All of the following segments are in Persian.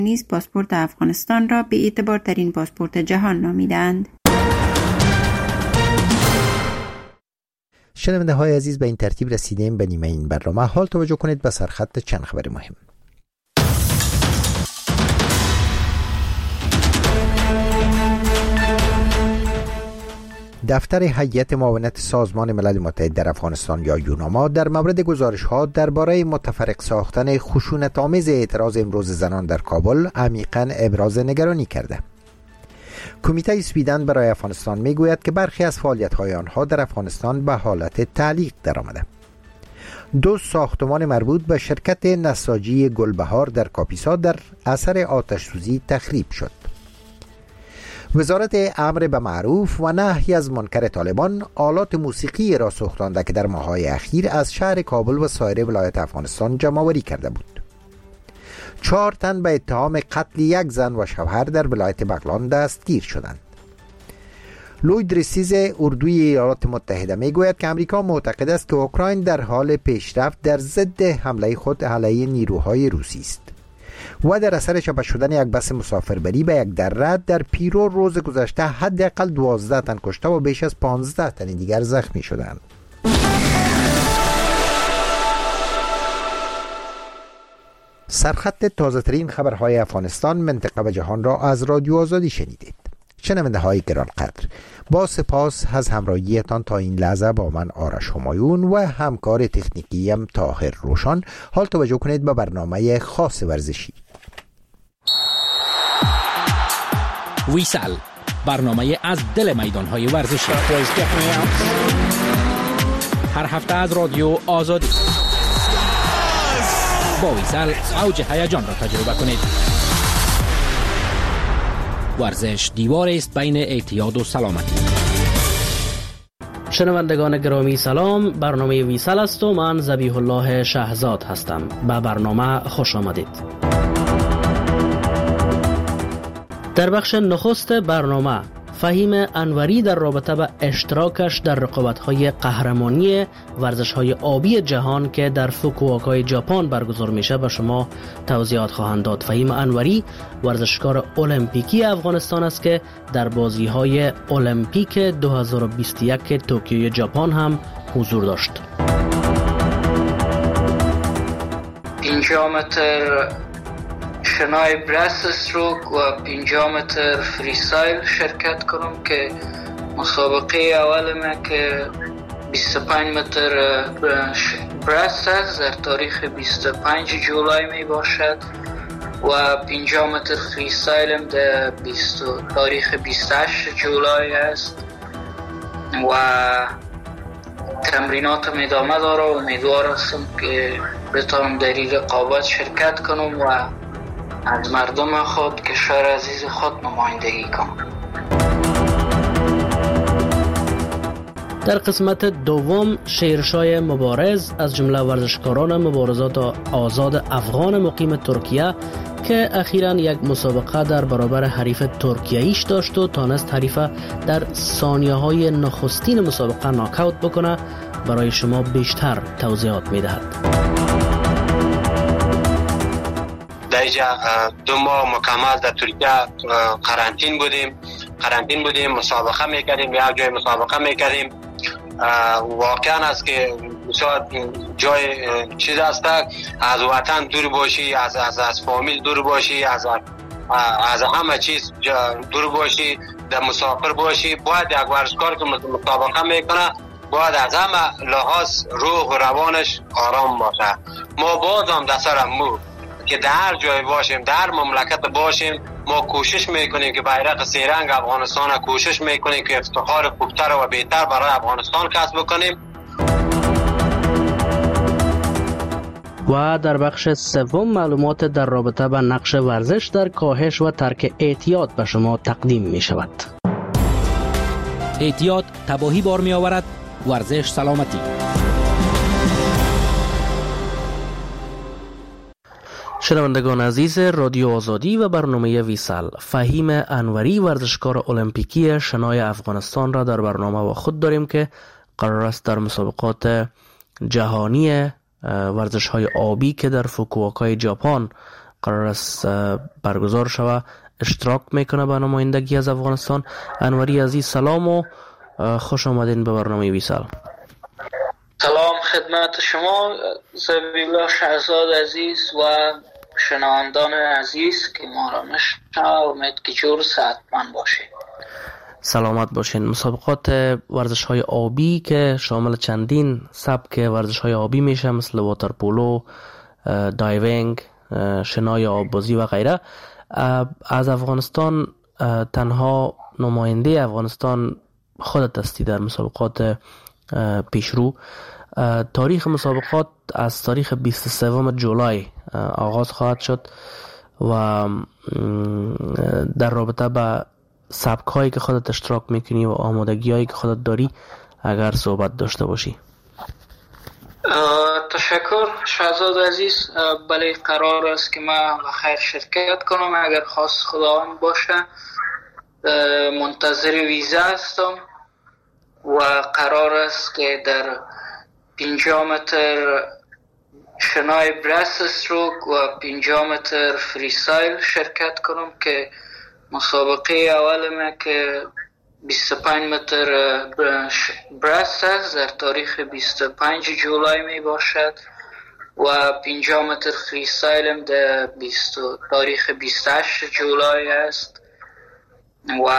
نیز پاسپورت افغانستان را به اعتبارترین پاسپورت جهان نامیدند. شنونده های عزیز، به این ترتیب رسیدیم به نیمه این برنامه. حال توجه کنید به سرخط چند خبر مهم. دفتر هیئت معاونت سازمان ملل متحد در افغانستان یا یوناما در مورد گزارش‌ها درباره متفرق ساختن خشونت‌آمیز اعتراض امروز زنان در کابل عمیقاً ابراز نگرانی کرده. کمیته سویدن برای افغانستان میگوید که برخی از فعالیت‌های آنها در افغانستان به حالت تعلیق درآمده. 2 ساختمان مربوط به شرکت نساجی گلبهار در کاپیسا در اثر آتش سوزی تخریب شد. وزارت امر به معروف و نهی از منکر طالبان آلات موسیقی را سوختانده که در ماه‌های اخیر از شهر کابل و سایر ولایات افغانستان جمع‌آوری کرده بود. 4 تن به اتهام قتل 1 زن و شوهر در ولایت بغلان دستگیر شدند. لوید رسیز اردوی ایالات متحده میگوید که امریکا معتقد است که اوکراین در حال پیشرفت در ضد حمله خود علیه نیروهای روسی است و در اثر چاپ شدن یک بس مسافربری به یک دره در پیرو روز گذشته حداقل 12 تن کشته و بیش از 15 تن دیگر زخمی شدند. سرخط تازه ترین خبرهای افغانستان، منطقه و جهان را از رادیو آزادی شنیدید. شنونده های گرانقدر، با سپاس از همراهیتان تا این لحظه با من آرش همایون و همکار تکنیکیم طاهر روشن. حال توجه کنید به برنامه خاص ورزشی. ویسل، برنامه از دل میدانهای ورزشی، هر هفته از رادیو آزادی. با ویسل اوج هیجان را تجربه کنید. ورزش دیوار است بین اعتیاد و سلامتی. شنوندگان گرامی سلام، برنامه ویسل است و من ذبیح الله شهزاد هستم. به برنامه خوش آمدید. در بخش نخست برنامه فهیم انوری در رابطه به اشتراکش در رقابت‌های قهرمانی ورزش‌های آبی جهان که در فوکوواکای ژاپن برگزار میشه به شما توضیحات خواهند داد. فهیم انوری ورزشکار المپیکی افغانستان است که در بازی‌های المپیک 2021 توکیو ژاپن هم حضور داشت. 5 متر شنای برست استروک و 5 متر فریستایل شرکت کنم که مسابقه اول ما که 25 متر برست است در تاریخ 25 جولای می باشد و 5 متر فریستایل هم در تاریخ 28 جولای است و تمریناتم ادامه داره و امیدوار هستم که بتونم در این رقابت شرکت کنم و از مردم خود، کشور عزیز خود نمایندگی کنم. در قسمت دوم شیرشای مبارز از جمله ورزشکاران مبارزات آزاد افغان مقیم ترکیه که اخیراً یک مسابقه در برابر حریف ترکیه‌ایش داشت و تانست حریف در ثانیه‌های نخستین مسابقه ناکاوت بکنه، برای شما بیشتر توضیحات می‌دهد. در اینجا 2 ماه مکمل در ترکیه قرنطین بودیم، مسابقه میکردیم، یک جای مسابقه میکردیم. واقعا است که شاید جای چیز است، از وطن دور باشی، از فامیل دور باشی، از همه چیز دور باشی، در مسافر باشی. باید یک ورزشکار که مسابقه میکنه باید از همه لحاظ روح و روانش آرام باشه. ما باز هم در سرمو که در هر جای باشیم، در مملکت باشیم، ما کوشش میکنیم که بیرق سه‌رنگ افغانستان کوشش میکنیم که افتخار خوبتر و بهتر برای افغانستان کسب بکنیم. و در بخش سوم معلومات در رابطه با نقش ورزش در کاهش و ترک اعتیاد به شما تقدیم می شود. اعتیاد تباهی بار می آورد، ورزش سلامتی. شنوندگان عزیز رادیو آزادی و برنامه ویسل، فهیم انوری ورزشکار المپیکی شنای افغانستان را در برنامه با خود داریم که قرار است در مسابقات جهانی ورزش‌های آبی که در فوکوواکای ژاپن قرار است برگزار شود اشتراک میکنه به نمایندگی از افغانستان. انوری عزیز سلام و خوش آمدین به برنامه ویسال. سلام خدمت شما زبیلا شهزاد عزیز و شنوندان عزیز که ما را میشنوند. امید که جور صحتمند باشید. سلامت باشین. مسابقات ورزش های آبی که شامل چندین سبک ورزش های آبی میشه مثل واترپولو، دایوینگ، شنای آببازی و غیره، از افغانستان تنها نماینده افغانستان خودت هستی در مسابقات پیشرو. تاریخ مسابقات از تاریخ 23 جولای آغاز خواهد شد و در رابطه با سبک هایی که خودت اشتراک میکنی و آمادگی هایی که خودت داری اگر صحبت داشته باشی. تشکر شهزاد عزیز. بله قرار است که من بخیر شرکت کنم اگر خواست خداوند باشه. منتظر ویزا هستم و قرار است که در 50 متر شنای برست استروک و 50 متر فریستایل شرکت کنم که مسابقه اول ما که 25 متر برست است در تاریخ 25 جولای می باشد و 50 متر فریستایل هم در تاریخ 28 جولای است و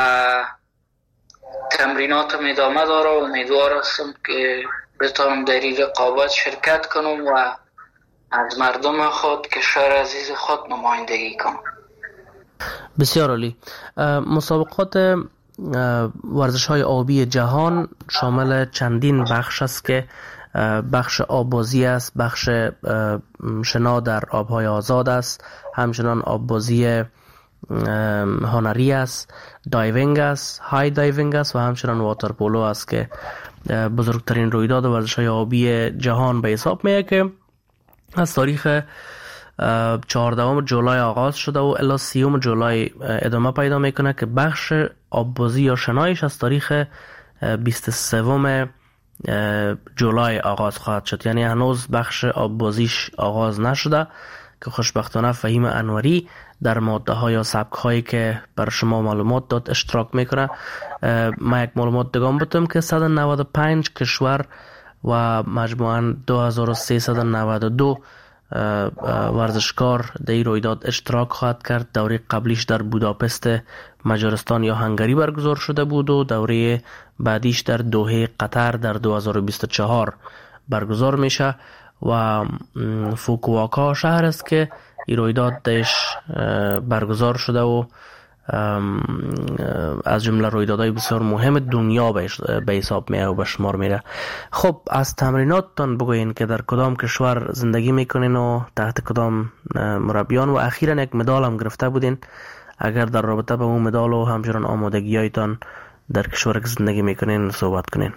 تمریناتم ادامه داره و امیدوار هستم که بتونم در این رقابت شرکت کنم و از مردم خود کشور عزیز خود نمایندگی کنم. بسیار عالی. مسابقات ورزش های آبی جهان شامل چندین بخش است که بخش آببازی است، بخش شنا در آبهای آزاد است، همچنان آببازی هنری است، دایوینگ است، های دایوینگ است و همچنان واترپولو است که بزرگترین رویداد ورزش های آبی جهان به حساب میاد که از تاریخ 14 جولای آغاز شده و الی 30 جولای ادامه پیدا میکنه که بخش آببازی یا شنایش از تاریخ 23 جولای آغاز خواهد شد. یعنی هنوز بخش آببازیش آغاز نشده که خوشبختانه فهیم انوری در ماده ها یا سبک هایی که بر شما معلومات داد اشتراک میکنه. من یک معلومات دگم بودم که 195 کشور و مجموعاً 2392 ورزشکار در این رویداد اشتراک خواهد کرد. دوره قبلیش در بوداپست مجارستان یا هنگری برگزار شده بود و دوره بعدیش در دوحه قطر در 2024 برگزار میشه و فوکواکا شهر است که این رویداد درش برگزار شده و از جمله رویدادهای بسیار مهم دنیا به حساب میاد و به شمار میره. خب از تمریناتتان بگوین که در کدام کشور زندگی میکنین و تحت کدام مربیان و اخیراً یک مدال هم گرفته بودین. اگر در رابطه با اون مدال و همچنان آمادگی‌هایتان در کشور که زندگی میکنین صحبت کنین.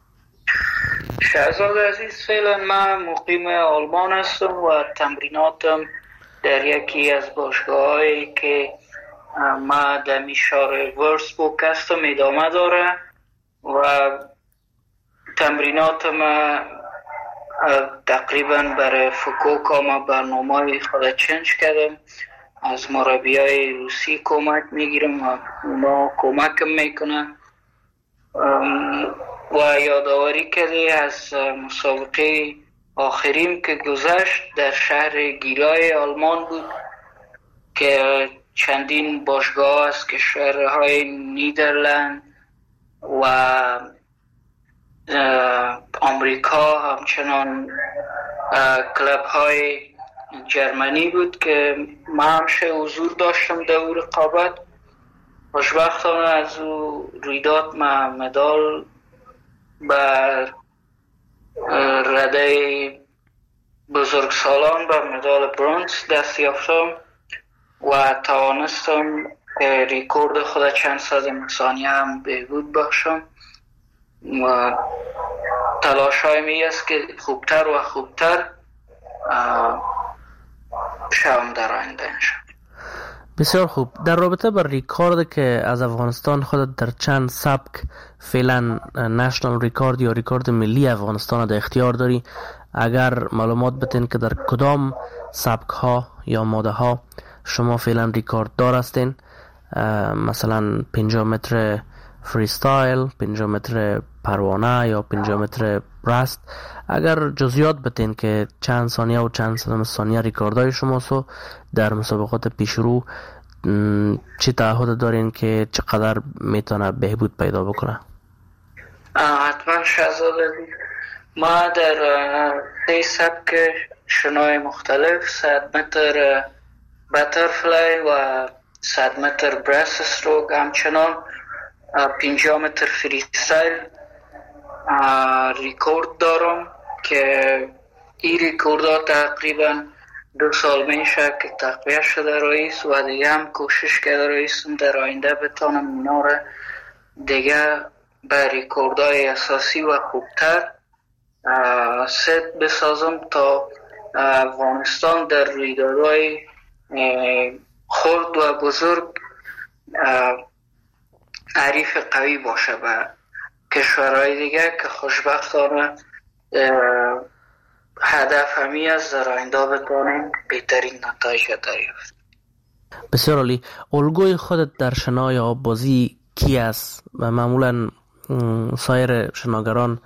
شهزاد عزیز فعلا من مقیم آلمان هستم و تمریناتم در یکی از باشگاه‌هایی که ما در میشار ورسبوک هستم ادامه داره و تمرینات ما تقریبا برای فوکوکا ما برنامه خود چنج کردم. از مربیای روسی کمک میگیرم و اونا کمکم میکنن و یادآوری کردی از مسابقه آخرین که گذشت در شهر گیرای آلمان بود که چندین باشگاه از کشورهای نیدرلند و آمریکا همچنان کلب های جرمنی بود که ما همشه حضور داشتم در او رقابت. خوشبختانه از او رویداد ما مدال بر رده بزرگسالان و مدال برنز دست یافتم و توانستم ریکورد خود چند صد ثانیه هم بهبود باشم و تلاش هایم است که خوبتر و خوبتر شوم در آینده. بسیار خوب. در رابطه با ریکارد که از افغانستان خود در چند سبک فعلا نشنال ریکارد یا ریکارد ملی افغانستان در اختیار داری، اگر معلومات بتین که در کدام سبک ها یا ماده ها شما فعلا ریکارد دار هستین، مثلا 50 متر فریستایل، 50 متر پروانه یا 50 متر برست، اگر جزئیات بتین که چند ثانیه و چند صدم ثانیه ریکاردهای شما سو در مسابقات پیشرو چی تعهد دارین که چقدر میتونه بهبود پیدا بکنه؟ حتما شهزاد عزیز، ما در 3 سبک شنای مختلف 100 متر باترفلای و 100 متر برست استروک، همچنان 50 متر فریستایل ریکورد دارم که این ریکورد ها تقریبا 2 سال میشه که تقویه شده رئیس و دیگه هم کوشش کرده رئیسم در آینده بتانم اینا را دیگه به ریکورد های اساسی و خوبتر ست بسازم تا افغانستان در رویدادهای خرد و بزرگ حریف قوی باشه به کشورهای دیگه که خوشبختانه هدف همی از در آینده بتانیم بهترین نتایج دریافت. بسیار عالی. الگوی خودت در شنای آببازی کی است؟ و معمولا سایر شناگران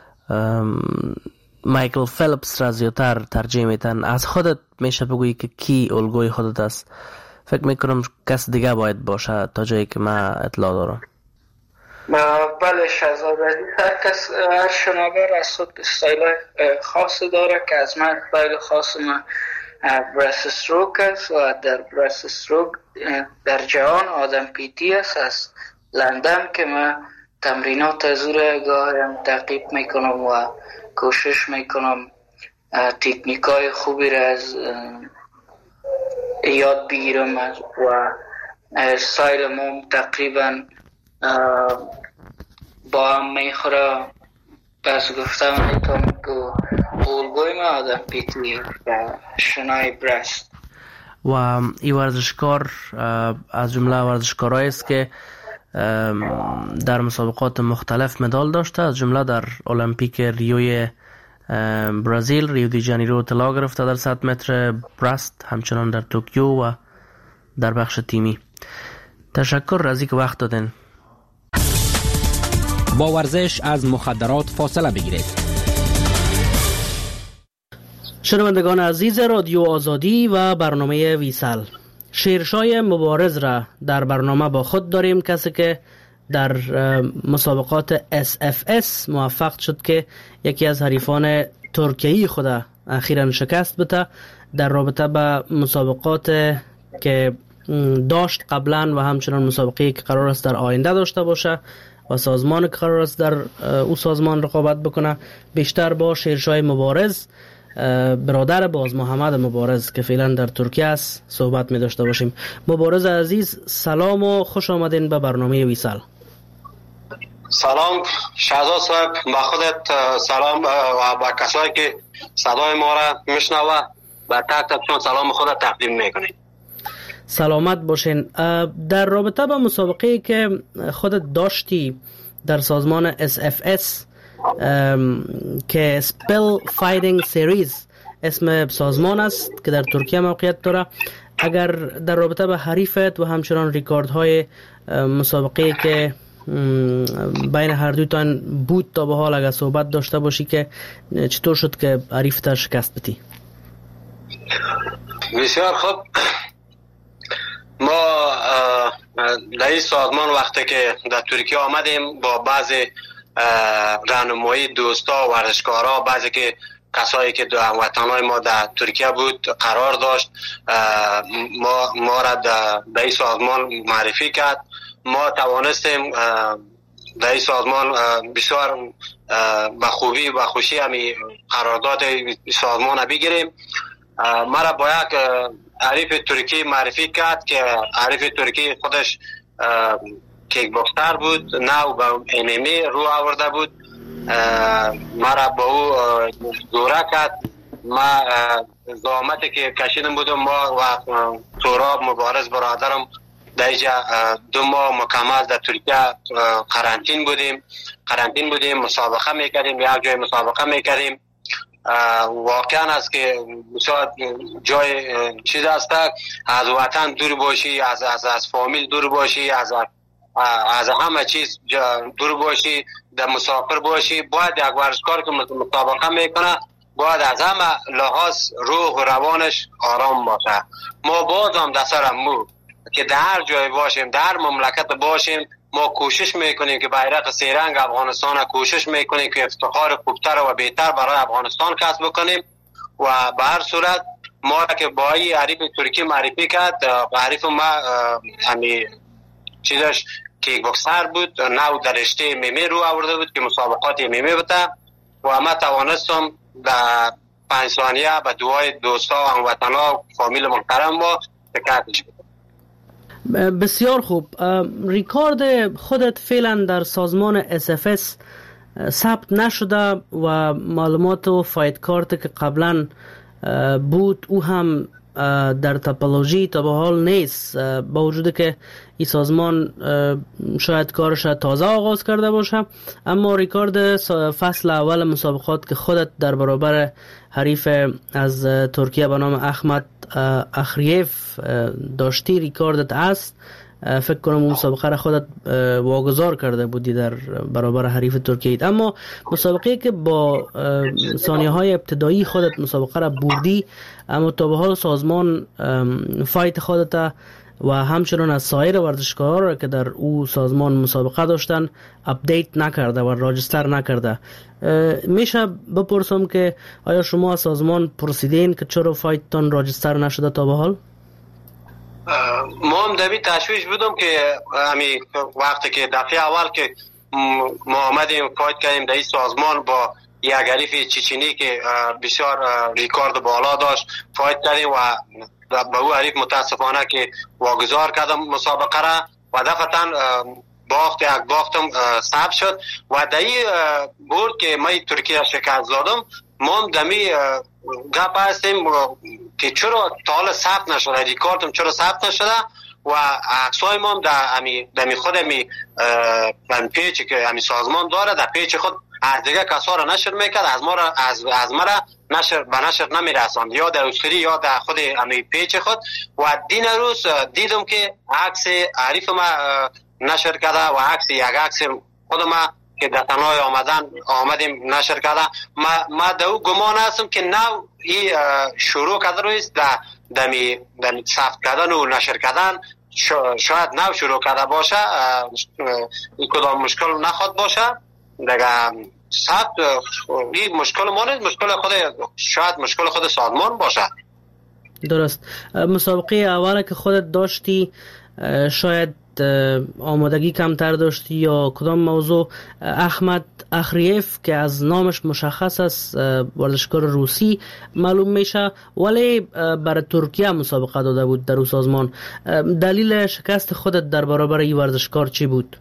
مایکل فیلپس را زیادتر ترجیح میتن، از خودت میشه بگویی که کی الگوی خودت است؟ فکر میکنم کس دیگه باید باشه تا جایی که من اطلاع دارم. بله شهزاد عزیز، هر شناگر از خود استایل خاص داره که از من استایل خاص من برست استروک است و در برست استروک در جهان آدم پیتی است از لندن که من تمرینات از او را گاهی تعقیب میکنم و کوشش میکنم تکنیکای خوبی را از یاد بگیرم و استایل ما تقریبا با هم میخوره. پس گفتم میتونم که الگوی ما آدم پیتی و شنای برست و این ورزشکار از جمله ورزشکارهایی است که در مسابقات مختلف مدال داشته، از جمله در المپیک ریوی برزیل ریو دی جانیرو طلا گرفته در 100 متر برست، همچنان در توکیو و در بخش تیمی. تشکر از اینکه وقت دادین. با ورزش از مخدرات فاصله بگیرید. شنوندگان عزیز رادیو آزادی و برنامه ویسال، شیرشای مبارز را در برنامه با خود داریم، کسی که در مسابقات SFS موفق شد که یکی از حریفان ترکیه‌ای خود اخیراً شکست بده در رابطه با مسابقات که داشت قبلا و همچنان مسابقه‌ای که قرار است در آینده داشته باشه و سازمان که قرار است در او سازمان رقابت بکنه. بیشتر با شیرشای مبارز، برادر باز محمد مبارز که فعلا در ترکیه است، صحبت می داشته باشیم. مبارز عزیز، سلام و خوش آمدین به برنامه ویسال. سلام شهزاد صاحب، با خودت سلام و با کسایی که صدای ما را میشنوه با تک سلام خودت تقدیم میکنیم. سلامت باشین. در رابطه با مسابقه که خودت داشتی در سازمان SFS که سپل فایتینگ سیریز اسم سازمان است که در ترکیه موقعیت داره، اگر در رابطه با حریفت و همچنان ریکاردهای مسابقه که بین هر دوتان بود تا به حال اگر صحبت داشته باشی که چطور شد که حریفت شکست بدی؟ بسیار خوب. ما در این سازمان وقتی که در ترکیه آمدیم با بعضی راهنمایی دوستا و ورزشکارا، بعضی که کسایی که وطنهای ما در ترکیه بود قرار داشت، ما را در این سازمان معرفی کرد. ما توانستیم در این سازمان بسیار به خوبی و خوشی همی قرارداد سازمان بگیریم. ما را با یک حریف ترکی معرفی کرد که حریف ترکی خودش کیک باکسر بود، نه به MMA رو آورده بود. ما را با او دوره کرد ما زحمتی که کشیدم بودم، ما و سهراب مبارز برادرم در اینجا 2 ماه مکمل در ترکیه قرنطین بودیم، مسابقه میکردیم، یک جای مسابقه میکردیم. واقعا است که شاید جای چیز است از وطن دور باشی، از فامیل دور باشی، از همه چیز دور باشی، در مسافر باشی. باید یک ورزشکار که مسابقه میکنه باید از همه لحاظ روح و روانش آرام باشه. ما باز هم در سرمو که در هر جای باشیم، در مملکت باشیم، ما کوشش میکنیم که بیرق سه‌رنگ افغانستان کوشش میکنیم که افتخار خوبتر و بهتر برای افغانستان کسب بکنیم. و به هر صورت ما که با این حریف ترکی معرفی کرد، حریف ما همین چیزش کیک بوکسر بود، نو در رشته MMA رو آورده بود که مسابقات MMA بوده و ما توانستم در 5 ثانیه به دعای دوستا و هموطنا فامیل محترم ما تکرارش بود. بسیار خوب. ریکارد خودت فعلا در سازمان SFS ثبت نشده و معلومات و فایت کارت که قبلا بود او هم در تپولوژی تا به حال نیست، با وجود که این سازمان شاید کارش تازه آغاز کرده باشه. اما ریکارد فصل اول مسابقات که خودت در برابر حریف از ترکیه به نام احمد اخریف داشتی ریکاردت است. فکر کنم اون مسابقه را خودت واگذار کرده بودی در برابر حریف ترکیه. اما مسابقه که با ثانیه های ابتدایی خودت مسابقه را بردی، اما تا به حال سازمان فایت خودت و همچنان از سایر ورزشکارها را که در او سازمان مسابقه داشتن اپدیت نکرده و راجستر نکرده. میشه بپرسم که آیا شما از سازمان پرسیدین که چرا فایتتان راجستر نشده تا به حال؟ ما هم در تشویش بودم که همین وقتی که دفعه اول که ما آمدیم فایت کردیم در این سازمان با یک حریف چچنی که بسیار ریکارد بالا داشت فایت کردیم و به او حریف متاسفانه که واگذار کردم مسابقه را و دفعتا باختم ثبت شد و در این برد که ما ترکیه شکست دادم. ما هم دمی گپ هستیم که چرا تا حالا ثبت نشده، ریکاردم چرا ثبت نشده و عکسای ما هم در خود پیچ که همی سازمان داره در پیچ خود از دیگه کسا را نشر میکرد، از ما را به نشر نمیرساند، یا در استوری یا در خود همی پیچ خود. و دین روز دیدم که عکس عریف ما نشر کرده و عکس خود ما که در تنهای آمدیم نشر کرده. ما در او گمان هستم که نو این شروع کرده رویست در ثبت کردن و نشر کردن شاید نو شروع کرده باشه، این کدام مشکل نخواد باشه دیگه. ثبت این مشکل ما نیست، شاید مشکل خود سازمان باشه. درست. مسابقه اوله که خودت داشتی شاید آمادگی کمتر داشتی یا کدام موضوع؟ احمد اخریف که از نامش مشخص است ورزشکار روسی معلوم میشه، ولی برای ترکیه مسابقه داده بود در اون سازمان. دلیل شکست خودت در برابر این ورزشکار چی بود؟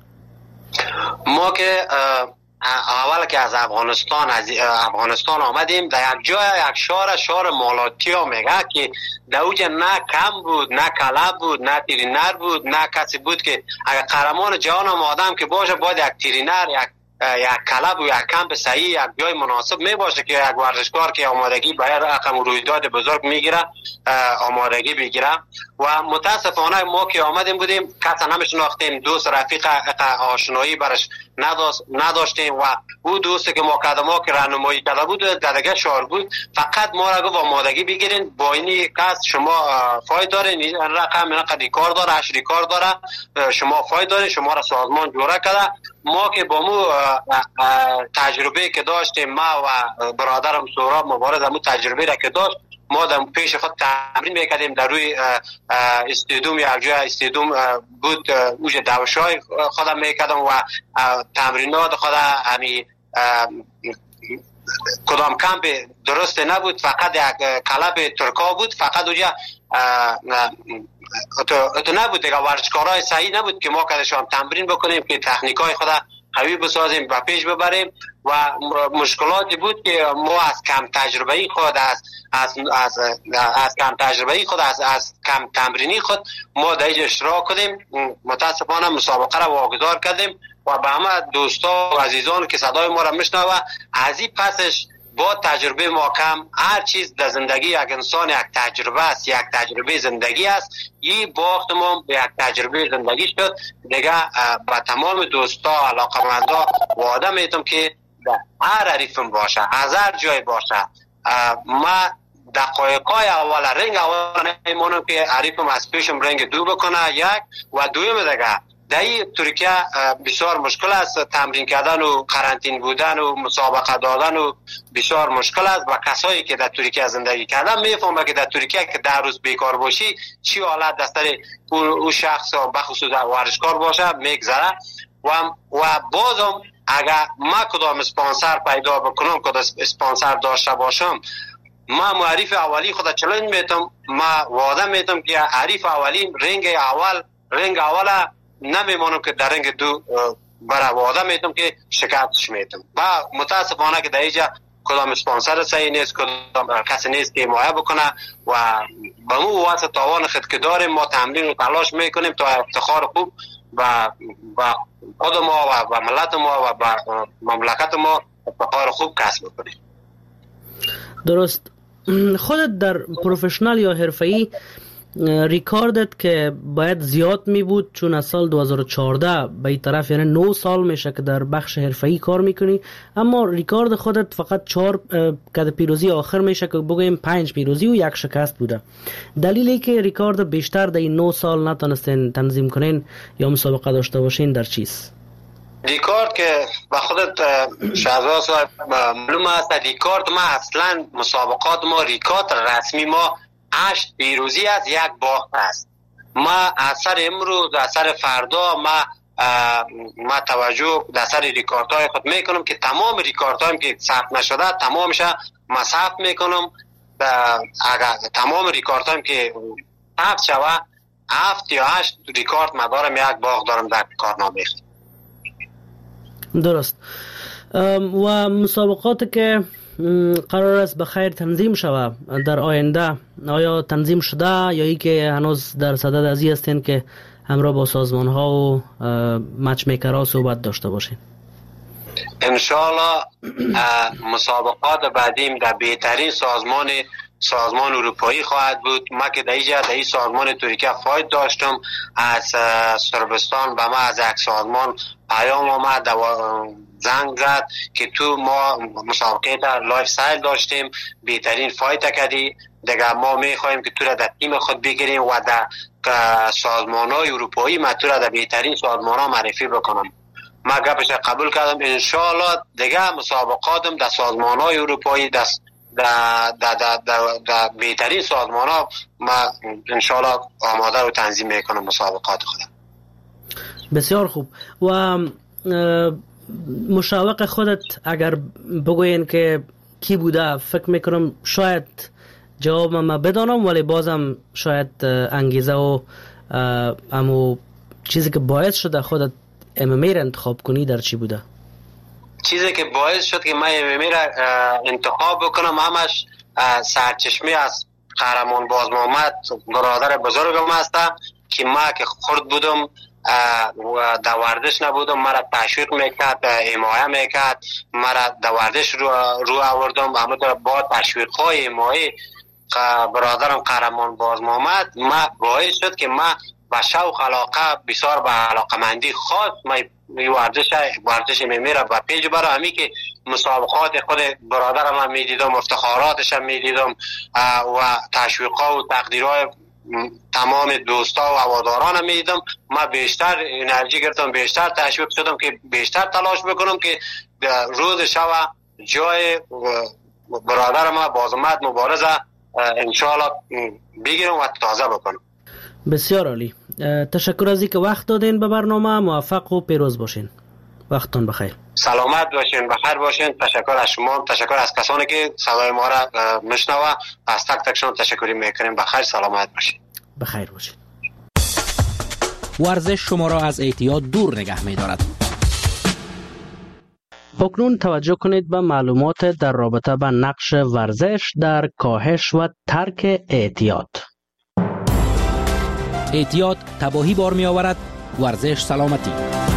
ما که اول که از افغانستان آمدیم در یک جای یک شهر مالاتیا میگه که در اوجه نه کم بود، نه کلب بود، نه ترینر بود، نه کسی بود که اگر قهرمان جهان هم آدم که باشه باید یک ترینر، یک کلب و یک کمپ صحیح، یک جای مناسب می باشه که یک ورزشکار که آمادگی برای رقم رویداد بزرگ میگیره آمادگی بگیره. و متاسفانه ما که آمدیم بودیم کسی نمیشناختیم، دوست رفیق آشنایی برش نداشتیم و او دوستی که ما که راهنمایی کرده بود در دیگه شهر بود، فقط ما را گفت آمادگی بگیرین با این کس شما فایت دارین، این رقم ریکارد داره، 8 ریکارد داره، شما فایت دارین، شما را سازمان جوره کرده. ما که با مو تجربه که داشتیم، ما و برادرم سهراب مبارز همون تجربه را که داشت، ما در پیش خود تمرین میکردیم در روی استادیوم، یک جای استادیوم بود اوج دوشای خودم میکردم و تمرینات خود همی کدام کمپ درست نبود، فقط یک کلب ترکا بود، فقط اوجا اتو نبود دیگه، ورزشکارای صحیح نبود که ما کدشان تمرین بکنیم که تکنیکای خود قوی بسازیم و پیش ببریم. و مشکلاتی بود که ما از کم تجربه خود از کم تجربه خود از کم تمرینی خود ما در اشتراک کردیم. متاسفانه مسابقه را واگذار کردیم و به همه دوستا و عزیزان که صدای ما را میشنوه، از این پسش با تجربه ما کم، هر چیز در زندگی یک انسان یک تجربه است، یک تجربه زندگی است. این باخت ما به یک تجربه زندگی شد. دیگه با تمام دوستا علاقمندا وعده میتونم که در هر حریفم باشه، از هر جای باشه، ما دقایقای اول رنگ اول نمیمونم که حریفم از پیشم رنگ دو بکنه. یک و دویم دیگه در ترکیه بسیار مشکل است تمرین کردن و قرنطین بودن و مسابقه دادن و بسیار مشکل است. و کسایی که در ترکیه زندگی کردن میفهمه که در ترکیه که 10 روز بیکار باشی چی حالت دستر او شخص بخصوص ورزشکار باشه میگذره. و بازم اگر ما کدام اسپانسر پیدا بکنم، کدام اسپانسر داشته باشم، ما معرف اولی خود چلنج میتم، ما وعده میتم که حریف اولی رنگ اول نمیمونم که در رنگ دو برای وعده میتم که شکستش میتم. و متاسفانه که در اینجا کدام اسپانسر صحیح نیست، کدام کسی نیست که حمایت بکنه و به مو واسه توان خود که داریم ما تمرین و تلاش میکنیم تا افتخار خوب و خود ما و ملت ما و مملکت ما افتخار خوب کسب بکنیم. درست. خودت در پروفشنال یا حرفه‌ای ریکاردت که باید زیاد می بود، چون از سال 2014 به این طرف یعنی 9 سال میشه که در بخش حرفه‌ای کار میکنی، اما ریکارد خودت فقط 4 که پیروزی آخر میشه که بگویم 5 پیروزی و 1 شکست بوده. دلیلی که ریکارد بیشتر در این 9 سال نتونستین تنظیم کنین یا مسابقه داشته باشین در چیست؟ ریکارد که با خودت شهزاد صاحب معلوم است، ریکارد ما اصلا مسابقات ما ریکارد رسمی ما 8 پیروزی از 1 باخت است. ما اثر امروز اثر فردا ما توجه در سر ریکاردهای خود میکنم که تمام ریکاردهایم که ثبت نشده تمامش ما ثبت میکنم. اگر تمام ریکاردهایم که ثبت شوه 7 یا 8 ریکارد ما دارم، 1 باخت دارم در کارنامه. درست. و مسابقات که قرار است به خیر تنظیم شود در آینده، آیا تنظیم شده یا ای که هنوز در صدد ازی هستین که همراه با سازمان ها و مچ میکرها صحبت داشته باشین؟ انشاءالله مسابقات بعدیم در بهترین سازمان اروپایی خواهد بود. ما که در این سازمان ترکیه فاید داشتم، از سربستان به ما از یک سازمان پیام آمد زنگ زد که تو ما مسابقه در لایف استایل داشتیم، بهترین فایت کردی، دیگه ما میخوایم که تو را در تیم خود بگیریم و در سازمان های اروپایی ما تو را در بهترین سازمان ها معرفی بکنم. ما گپش قبول کردم، انشاءالله دیگه مسابقاتم در سازمان های اروپایی در بهترین سازمان ها ما انشاءالله آماده رو تنظیم میکنم مسابقات خودم. بسیار خوب. و مشاوق خودت اگر بگوین که کی بوده، فکر میکنم شاید جواب ما بدانم، ولی بازم شاید انگیزه و امو چیزی که باعث شده خودت MMA را انتخاب کنی در چی بوده؟ چیزی که باعث شد که من MMA را انتخاب بکنم همش سرچشمه از قهرمان باز محمد، برادر بزرگم هستم که ما که خرد بودم و در ورزش نبودم، مرا تشویق میکرد، حمایت میکرد، مرا در ورزش رو آوردم. اما با تشویق های حمایت برادرم قهرمان باز محمد ما باعث شد که ما با شوق علاقه بسیار با علاقمندی خاص ما ورزش میمیره و پیج برای همی که مسابقات خود برادرم هم میدیدم، افتخاراتش هم میدیدم و تشویقها و تقدیرهای تمام دوستا و هواداران هم میدیدم. ما بیشتر انرژی گرفتم، بیشتر تشویق شدم که بیشتر تلاش بکنم که روز شب جای برادرم بازمت مبارزه انشاءالله بگیرم و تازه بکنم. بسیار عالی. تشکر از اینکه وقت دادین به برنامه. موفق و پیروز باشین. وقتتون بخیر. سلامت باشین، بخیر باشین. تشکر از شما، تشکر از کسانی که صدای ما را میشنوه. از تک تکشون تشکری میکنیم. بخیر، سلامت باشین. بخیر باشین. ورزش شما را از اعتیاد دور نگه می‌دارد. اکنون توجه کنید به معلومات در رابطه با نقش ورزش در کاهش و ترک اعتیاد. اعتیاد تباهی بار می آورد، ورزش سلامتی.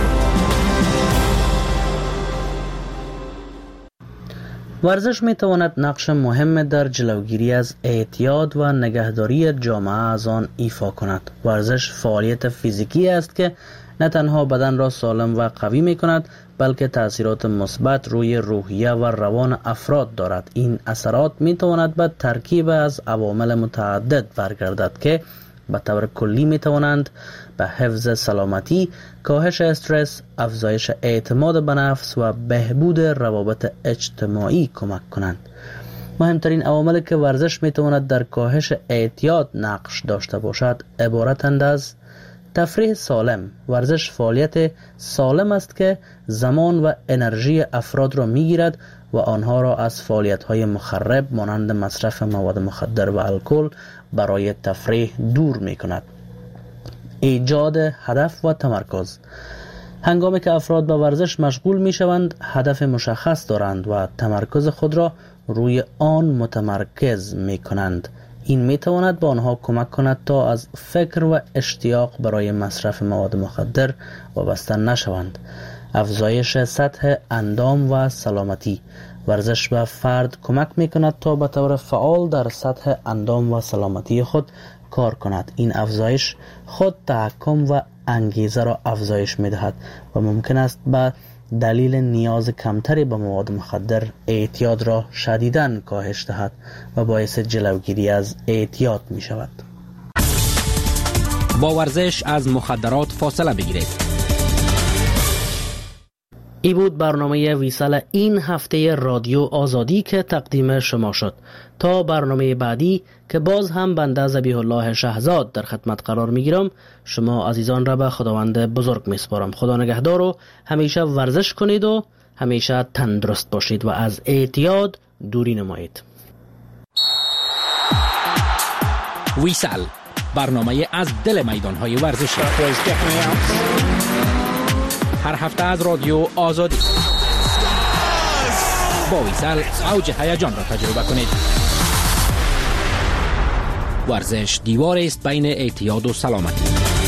ورزش می تواند نقش مهم در جلوگیری از اعتیاد و نگهداری جامعه از آن ایفا کند. ورزش فعالیت فیزیکی است که نه تنها بدن را سالم و قوی می کند، بلکه تأثیرات مثبت روی روحیه و روان افراد دارد. این اثرات می تواند به ترکیب از عوامل متعدد برگردد که به طور کلی می توانند به حفظ سلامتی، کاهش استرس، افزایش اعتماد به نفس و بهبود روابط اجتماعی کمک کنند. مهمترین عواملی که ورزش می تواند در کاهش اعتیاد نقش داشته باشد عبارتند از تفریح سالم. ورزش فعالیت سالم است که زمان و انرژی افراد را می گیرد و آنها را از فعالیت‌های مخرب مانند مصرف مواد مخدر و الکل برای تفریح دور می کند. ایجاد هدف و تمرکز. هنگامی که افراد به ورزش مشغول می شوند، هدف مشخص دارند و تمرکز خود را روی آن متمرکز می کنند. این می تواند به آنها کمک کند تا از فکر و اشتیاق برای مصرف مواد مخدر وابسته نشوند. افزایش سطح اندام و سلامتی. ورزش به فرد کمک می کند تا به طور فعال در سطح اندام و سلامتی خود کار کند. این افزایش خود تحکم و انگیزه را افزایش می دهد و ممکن است به دلیل نیاز کمتری به مواد مخدر اعتیاد را شدیداً کاهش دهد و باعث جلوگیری از اعتیاد می شود. با ورزش از مخدرات فاصله بگیرید. ای بود برنامه ویسال این هفته رادیو آزادی که تقدیم شما شد. تا برنامه بعدی که باز هم بنده ذبیح الله شهزاد در خدمت قرار میگیرم، شما عزیزان را به خداوند بزرگ میسپارم. خدا نگهدار و همیشه ورزش کنید و همیشه تندرست باشید و از اعتیاد دوری نمایید. ویسال، برنامه از دل میدانهای ورزشی، هر هفته از رادیو آزادی. با ویسال اوج هیجان را تجربه کنید. ورزش دیوار است بین اعتیاد و سلامتی.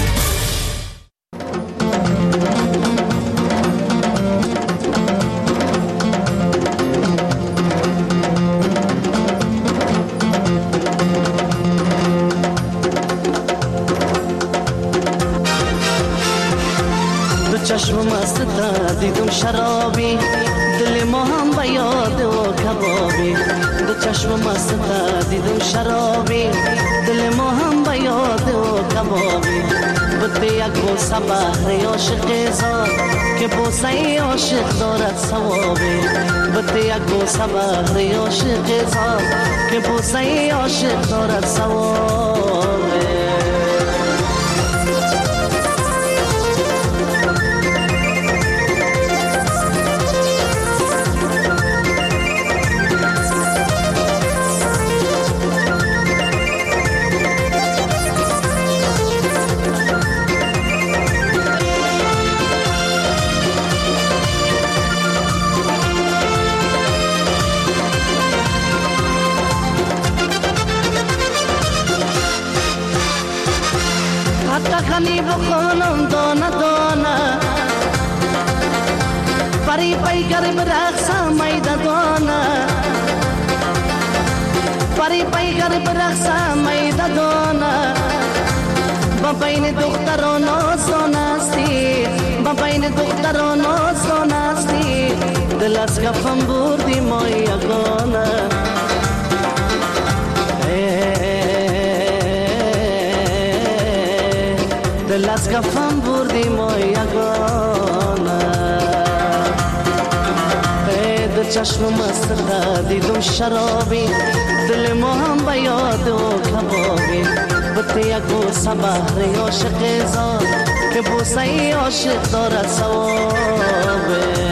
چشم مست دیدم شرابی، دل ما هم به یاد و کبابی. دو چشم مست دیدم شرابی، دل ما هم به یاد و کبابی. بوده یک بوسه بهر عاشق زاد که بوسه عاشق دارد ثوابی. بوده یک بوسه بهر عاشق زاد که بوسه عاشق دارد ثوابی. خانی بخونم دانه دانه، پری پیکر برقصم میده دانه، پری پیکر برقصم میده دانه. با بین دختران آسان استی، با بین دختران آسان استی. دل از کفم بردی ما یگانه. دل از کفم بردی ما یگانه. دو چشم مست دیدم شرابی، دل ما هم به یاد و کبابی. بوده یک بوسه بهر عاشق زاد که بوسه عاشق دارد ثوابی.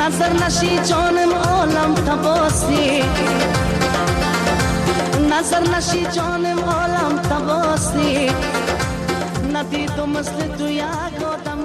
نظر نشی جانم عالم تباستی نظر نشی جانم عالم تباستی ندیدم مثل تو یک آدم